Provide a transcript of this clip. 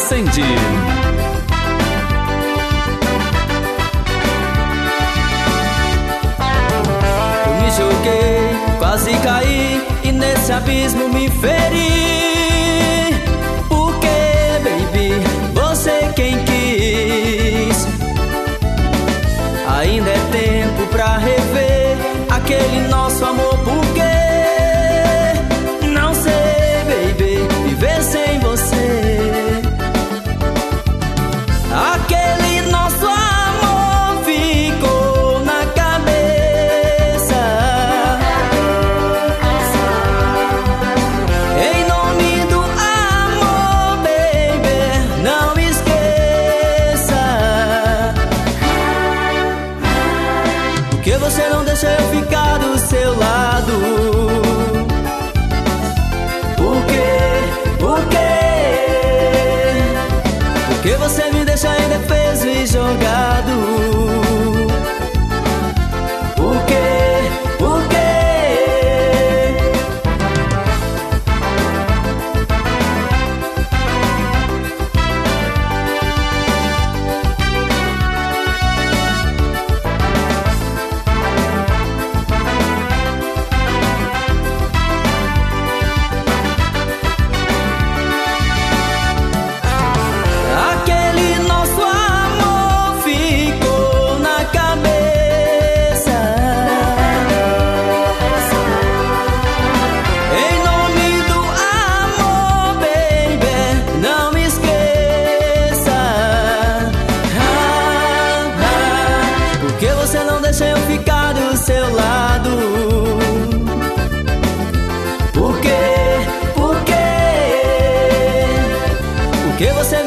acende. Eu me joguei, quase caí e nesse abismo me feri. Porque, baby, você quem quis. Ainda é tempo pra rever aquele nosso amor. Porque não sei, baby, viver sem você. Aquele nosso amor ficou na cabeça. Em nome do amor, baby, não esqueça. Porque você não deixa eu ficar do seu lado. Por quê? Por quê? Porque você me deixa indefeso e jogado. Por quê? Por quê? Aquele nosso amor ficou na cabeça. Em nome do amor, baby, não me esqueça. Porque você não deixa eu ficar do seu lado. Por quê? Por quê? Porque você